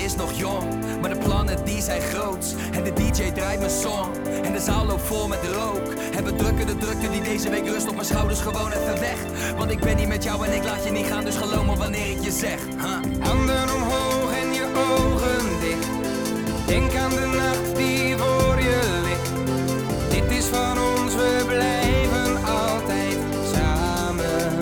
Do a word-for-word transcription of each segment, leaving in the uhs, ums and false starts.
is nog jong, maar de plannen die zijn groots. En de D J draait mijn song en de zaal loopt vol met rook. En we drukken de drukte die deze week rust op mijn schouders gewoon even weg. Want ik ben niet met jou en ik laat je niet gaan, dus geloof me wanneer ik je zeg. Huh? Handen omhoog en je ogen dicht. Denk aan de nacht die voor je ligt. Dit is van ons, we blijven altijd samen.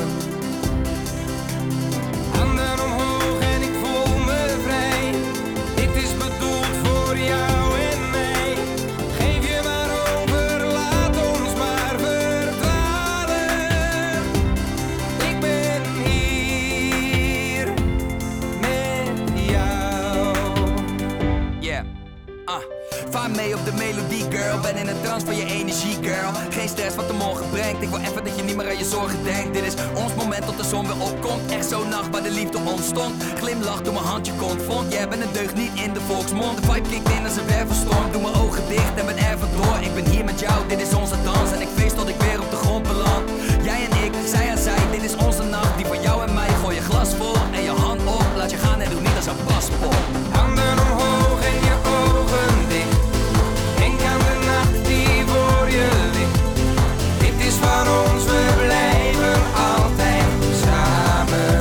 Handen omhoog en ik voel me vrij. Dit is bedoeld voor jou en mij. Geef je maar over, laat ons maar verdwalen. Ik ben hier met jou. Yeah. Ah, vaar mee op de melodie, girl. Ben in een trance van je energie, girl. Geen stress wat de morgen brengt. Ik wil even dat je niet meer aan je zorgen denkt. Dit is ons moment tot de zon weer opkomt. Echt zo'n nacht waar de liefde ontstond. Glimlach toen mijn handje kon vond. Jij bent een deugd niet in de volksmond. De vibe kikt in als een wervelstorm. Doe mijn ogen dicht en ben er vandoor. Ik ben hier met jou, dit is onze dans. En ik feest tot ik weer op de grond beland. Jij en ik, zij aan zij. Dit is onze nacht, die van jou en mij. Gooi je glas vol en je hand op. Laat je gaan en doe niet als een paspoort. Handen omhoog en je ogen dicht. Denk aan de nacht die voor je ligt. Dit is van ons, we blijven altijd samen.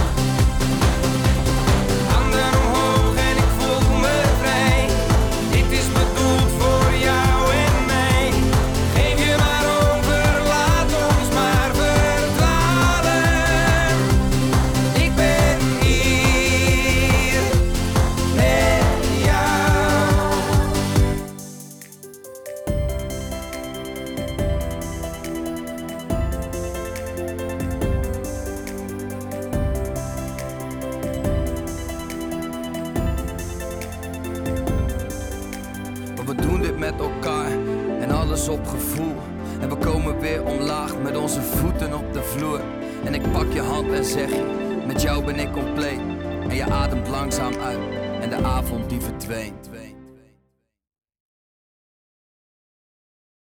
Handen omhoog en ik voel me vrij. Dit is bedoeld voor jou en mij. Geef je maar over, laat ons maar verdwalen. Ik ben hier met jou. Maar we doen dit met elkaar en alles op gevoel. En we komen weer omlaag met onze voeten op de vloer. En ik pak je hand en zeg je, met jou ben ik compleet. En je ademt langzaam uit en de avond die verdween.